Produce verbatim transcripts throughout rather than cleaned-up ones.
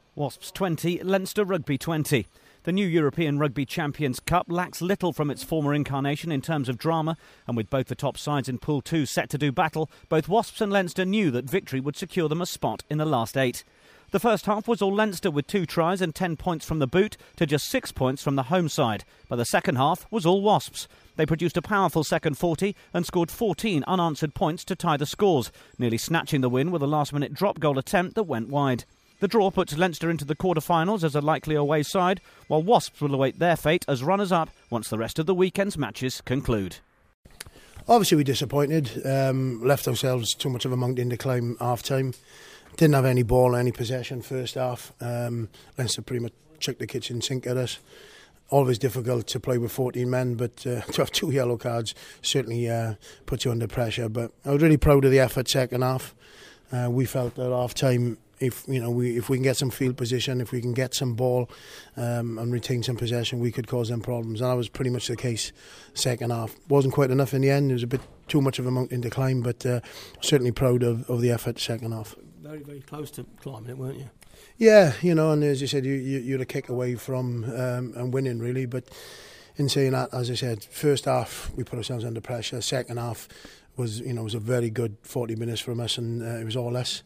Wasps twenty, Leinster Rugby twenty. The new European Rugby Champions Cup lacks little from its former incarnation in terms of drama, and with both the top sides in Pool two set to do battle, both Wasps and Leinster knew that victory would secure them a spot in the last eight. The first half was all Leinster with two tries and ten points from the boot to just six points from the home side, but the second half was all Wasps. They produced a powerful second forty and scored fourteen unanswered points to tie the scores, nearly snatching the win with a last-minute drop goal attempt that went wide. The draw puts Leinster into the quarter-finals as a likely away side, while Wasps will await their fate as runners-up once the rest of the weekend's matches conclude. Obviously we're disappointed, um, left ourselves too much of a mountain to climb half-time. Didn't have any ball, any possession first half. Um, Leinster pretty much chucked the kitchen sink at us. Always difficult to play with fourteen men, but uh, to have two yellow cards certainly uh, puts you under pressure. But I was really proud of the effort second half. Uh, we felt at half-time, if you know we if we can get some field position, if we can get some ball um, and retain some possession, we could cause them problems. And that was pretty much the case second half. Wasn't quite enough in the end. It was a bit too much of a mountain to climb, but uh, certainly proud of, of the effort second half. Very, very close to climbing it, weren't you? Yeah, you know, and as you said, you, you, you're a kick away from um, and winning, really. But in saying that, as I said, first half we put ourselves under pressure. Second half was, you know, was a very good forty minutes from us, and uh, it was all us.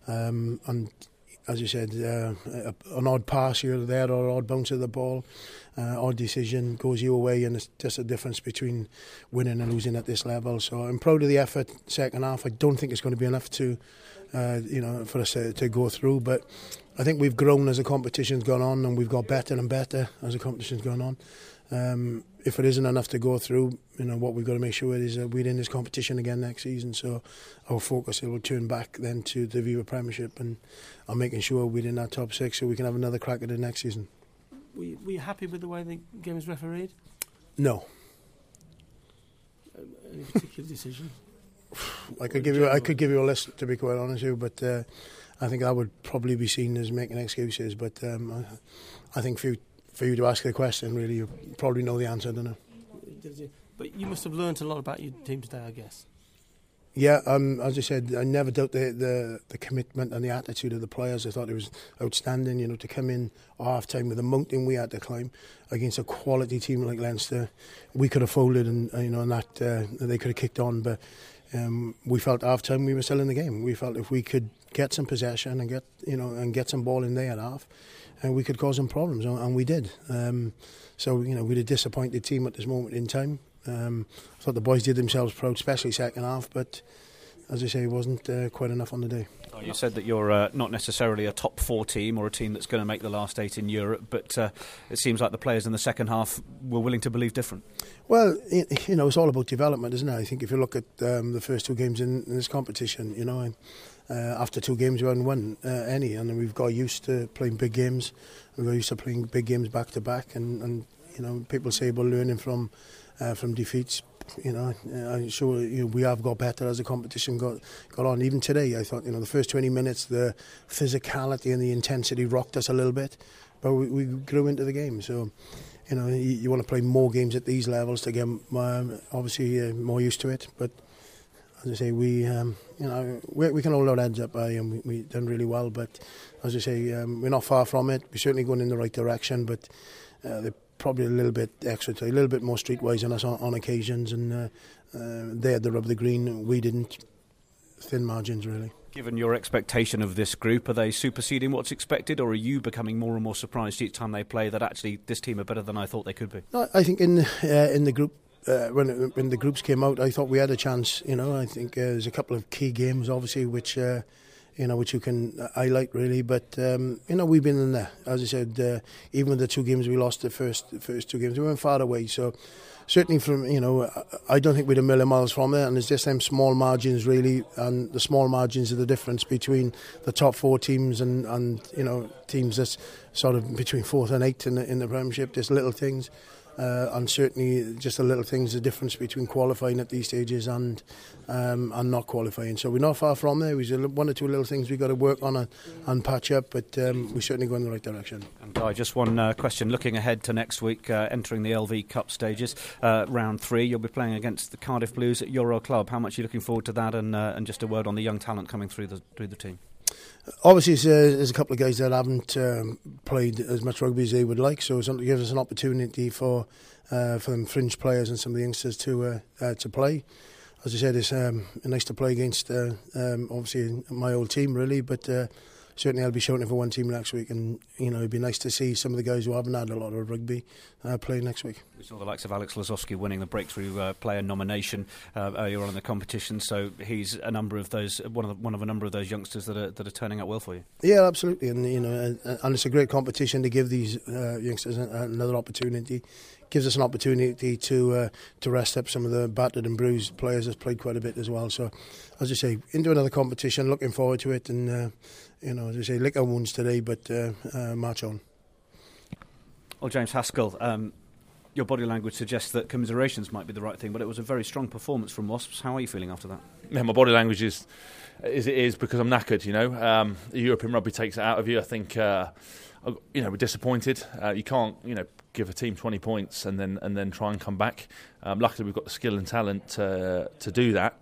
Um, and as you said, uh, a, an odd pass here or there, or an odd bounce of the ball, uh, odd decision goes your way, and it's just a difference between winning and losing at this level. So I'm proud of the effort second half. I don't think it's going to be enough to. Uh, you know, for us to, to go through, but I think we've grown as the competition's gone on, and we've got better and better as the competition's gone on. Um, if it isn't enough to go through, you know, what we've got to make sure is that we're in this competition again next season. So our focus will turn back then to the Viva Premiership and on making sure we're in that top six, so we can have another crack at it next season. Were you, were you happy with the way the game was refereed? No. Uh, any particular decision? I could give you, I could give you a list, to be quite honest with you, but uh, I think that would probably be seen as making excuses. But um, I, I think for you, for you to ask the question, really, you probably know the answer, don't you? But you must have learnt a lot about your team today, I guess. Yeah, um, as I said, I never doubt the, the the commitment and the attitude of the players. I thought it was outstanding, you know, to come in at half time with the mountain we had to climb against a quality team like Leinster. We could have folded, and you know, and that uh, they could have kicked on, but. Um, we felt half time we were still in the game. We felt if we could get some possession and get you know and get some ball in there at half, and we could cause some problems, and we did. Um, so you know we're a disappointed team at this moment in time. Um, I thought the boys did themselves proud, especially second half, but as I say, it wasn't uh, quite enough on the day. Oh, you said that you're uh, not necessarily a top four team or a team that's going to make the last eight in Europe, but uh, it seems like the players in the second half were willing to believe different. Well, you know, it's all about development, isn't it? I think if you look at um, the first two games in, in this competition, you know, uh, after two games we haven't won uh, any, and we've got used to playing big games. We've got used to playing big games back to back, and, and you know, people say about learning from uh, from defeats. You know, I'm sure you know, we have got better as the competition got got on. Even today, I thought you know the first twenty minutes, the physicality and the intensity rocked us a little bit, but we, we grew into the game. So, you know, you, you want to play more games at these levels to get um, obviously uh, more used to it. But as I say, we um, you know we, we can hold our heads up, uh, and we we done really well. But as I say, um, we're not far from it. We're certainly going in the right direction, but uh, the probably a little bit extra, a little bit more streetwise on us on, on occasions, and uh, uh, they had the rub of the green, we didn't. Thin margins, really. Given your expectation of this group, are they superseding what's expected, or are you becoming more and more surprised each time they play that actually this team are better than I thought they could be? No, I think in uh, in the group, uh, when when the groups came out, I thought we had a chance. You know, I think uh, there's a couple of key games, obviously, which. Uh, You know, which you can highlight really, but um, you know we've been in there. As I said, uh, even with the two games we lost, the first the first two games, we weren't far away. So certainly from you know, I don't think we're a million miles from there. And there's just them small margins really, and the small margins are the difference between the top four teams and, and you know teams that's sort of between fourth and eighth in the, in the Premiership. Just little things. Uh, and certainly just the little things, the difference between qualifying at these stages and um, and not qualifying. So we're not far from there. There's one or two little things we've got to work on and, and patch up, but um, we're certainly going in the right direction. And Guy, just one uh, question. Looking ahead to next week, uh, entering the L V Cup stages, uh, round three, you'll be playing against the Cardiff Blues at Euro Club. How much are you looking forward to that, and uh, and just a word on the young talent coming through the through the team? obviously there's, uh, there's a couple of guys that haven't um, played as much rugby as they would like, so it gives us an opportunity for uh, for them fringe players and some of the youngsters to uh, uh, to play. As I said, it's um, nice to play against uh, um, obviously my old team really, but uh, certainly I'll be shouting for one team next week, and you know it'd be nice to see some of the guys who haven't had a lot of rugby uh, play next week. We saw the likes of Alex Lazowski winning the breakthrough uh, player nomination uh, earlier on in the competition, so he's a number of those one of the, one of a number of those youngsters that are that are turning out well for you. Yeah, absolutely, and you know, and, and it's a great competition to give these uh, youngsters another opportunity. Gives us an opportunity to uh, to rest up some of the battered and bruised players that's played quite a bit as well. So, as I say, into another competition, looking forward to it, and uh, you know, as I say, lick our wounds today, but uh, uh, march on. Well, James Haskell, um, your body language suggests that commiserations might be the right thing, but it was a very strong performance from Wasps. How are you feeling after that? Yeah, my body language is is it is because I'm knackered. You know, um, the European rugby takes it out of you. I think. Uh, You know, we're disappointed. Uh, you can't, you know, give a team twenty points and then and then try and come back. Um, luckily, we've got the skill and talent to to do that.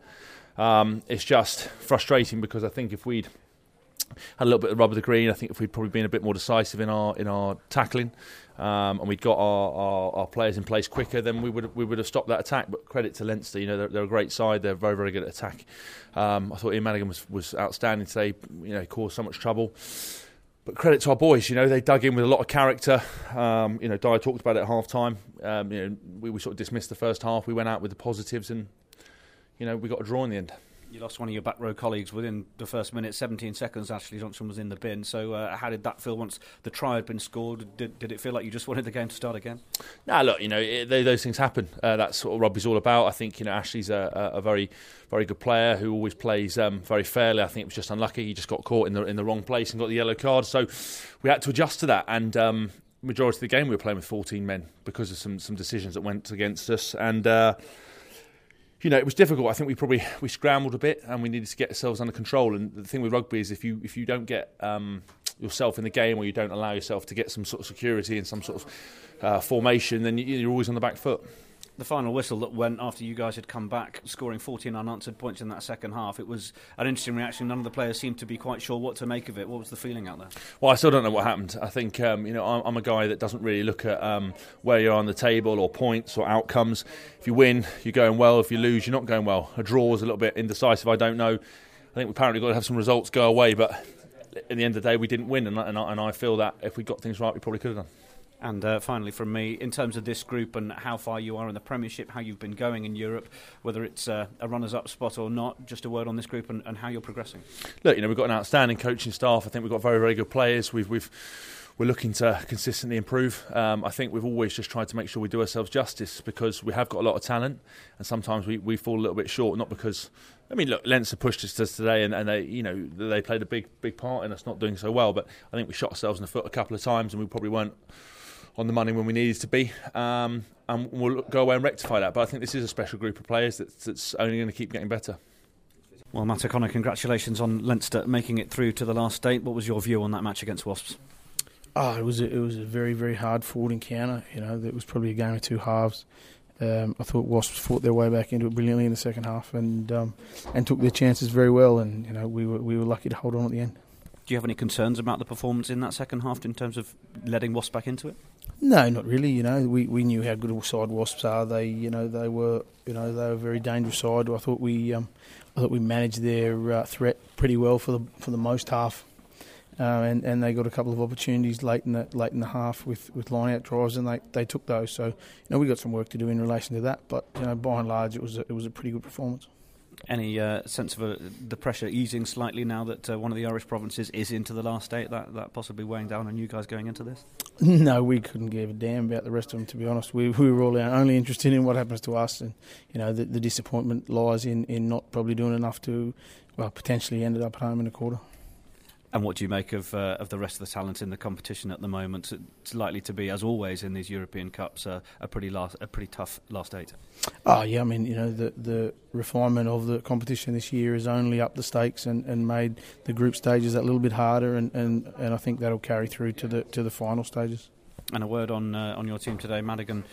Um, it's just frustrating because I think if we'd had a little bit of rub of the green, I think if we'd probably been a bit more decisive in our in our tackling, um, and we'd got our, our, our players in place quicker, then we would we would have stopped that attack. But credit to Leinster, you know, they're, they're a great side. They're very very good at attack. Um, I thought Ian Madigan was was outstanding today. You know, he caused so much trouble. But credit to our boys, you know, they dug in with a lot of character. Um, you know, Dyer talked about it at half time. Um, you know, we, we sort of dismissed the first half. We went out with the positives, and you know, we got a draw in the end. You lost one of your back row colleagues within the first minute, seventeen seconds. Ashley Johnson was in the bin. So, uh, how did that feel once the try had been scored? Did, did it feel like you just wanted the game to start again? Nah, look, you know, it, they, those things happen. Uh, that's what rugby's all about. I think you know Ashley's a, a, a very, very good player who always plays um, very fairly. I think it was just unlucky. He just got caught in the in the wrong place and got the yellow card. So, we had to adjust to that. And um, majority of the game we were playing with fourteen men because of some some decisions that went against us. And. Uh, You know, it was difficult. I think we probably we scrambled a bit and we needed to get ourselves under control. And the thing with rugby is if you if you don't get um, yourself in the game, or you don't allow yourself to get some sort of security and some sort of uh, formation, then you're always on the back foot. The final whistle that went after you guys had come back, scoring fourteen unanswered points in that second half, it was an interesting reaction. None of the players seemed to be quite sure what to make of it. What was the feeling out there? Well, I still don't know what happened. I think um, you know I'm, I'm a guy that doesn't really look at um, where you are on the table or points or outcomes. If you win, you're going well. If you lose, you're not going well. A draw is a little bit indecisive. I don't know. I think we apparently got to have some results go away, but in the end of the day, we didn't win, and, and, I, and I feel that if we got things right, we probably could have done. And uh, finally from me, in terms of this group and how far you are in the Premiership, how you've been going in Europe, whether it's uh, a runners-up spot or not, just a word on this group and, and how you're progressing. Look, you know, we've got an outstanding coaching staff. I think we've got very, very good players. We've, we've, we're looking to consistently improve. Um, I think we've always just tried to make sure we do ourselves justice because we have got a lot of talent, and sometimes we, we fall a little bit short, not because... I mean, look, Leinster pushed us to today, and, and they, you know, they played a big, big part in us not doing so well. But I think we shot ourselves in the foot a couple of times, and we probably weren't on the money when we needed to be, um, and we'll go away and rectify that. But I think this is a special group of players that's, that's only going to keep getting better. Well, Matt O'Connor, congratulations on Leinster making it through to the last eight. What was your view on that match against Wasps? Oh, it was a, it was a very, very hard fought encounter. You know, it was probably a game of two halves. Um, I thought Wasps fought their way back into it brilliantly in the second half, and um, and took their chances very well. And you know, we were we were lucky to hold on at the end. Do you have any concerns about the performance in that second half in terms of letting Wasps back into it? No, not really. You know, we, we knew how good a side Wasps are. They, you know, they were, you know, they were a very dangerous side. I thought we, um, I thought we managed their uh, threat pretty well for the for the most half, uh, and and they got a couple of opportunities late in the late in the half with, with line out drives, and they, they took those. So you know, we got some work to do in relation to that. But you know, by and large, it was a, it was a pretty good performance. Any uh, sense of uh, the pressure easing slightly now that uh, one of the Irish provinces is into the last eight, that, that possibly weighing down on you guys going into this? No, we couldn't give a damn about the rest of them, to be honest. We, we were all only interested in what happens to us, and you know the, the disappointment lies in, in not probably doing enough to, well, potentially ended up at home in a quarter. And what do you make of uh, of the rest of the talent in the competition at the moment? It's likely to be, as always in these European Cups, uh, a pretty last, a pretty tough last eight. Oh yeah, I mean, you know, the the refinement of the competition this year has only upped the stakes and, and made the group stages a little bit harder, and, and, and I think that'll carry through to the to the final stages. And a word on uh, on your team today, Madigan.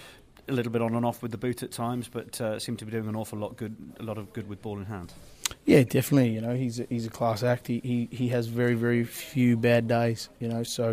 a little bit on and off with the boot at times, but uh, seemed to be doing an awful lot good, a lot of good with ball in hand. Yeah, definitely. You know, he's a, he's a class act. He, he he has very very few bad days. You know, so